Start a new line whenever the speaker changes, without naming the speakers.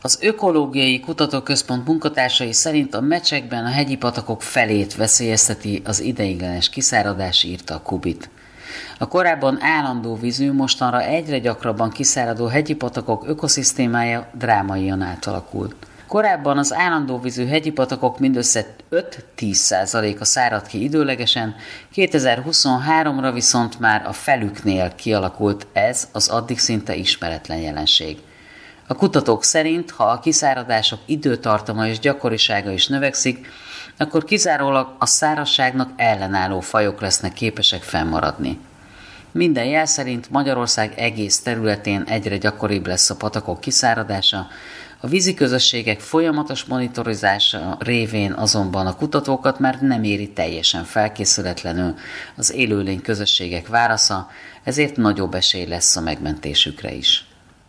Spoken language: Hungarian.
Az Ökológiai Kutatóközpont munkatársai szerint a Mecsekben a hegyi patakok felét veszélyezteti az ideiglenes kiszáradás, írta a Kubit. A korábban állandó vízű, mostanra egyre gyakrabban kiszáradó hegyi patakok ökoszisztémája drámaian átalakult. Korábban az állandó vízű hegyi patakok mindössze 5-10%-a szárad ki időlegesen, 2023-ra viszont már a felüknél kialakult ez az addig szinte ismeretlen jelenség. A kutatók szerint, ha a kiszáradások időtartama és gyakorisága is növekszik, akkor kizárólag a szárazságnak ellenálló fajok lesznek képesek fennmaradni. Minden jel szerint Magyarország egész területén egyre gyakoribb lesz a patakok kiszáradása, a víziközösségek folyamatos monitorizása révén azonban a kutatókat már nem éri teljesen felkészületlenül az élőlény közösségek válasza, ezért nagyobb esély lesz a megmentésükre is.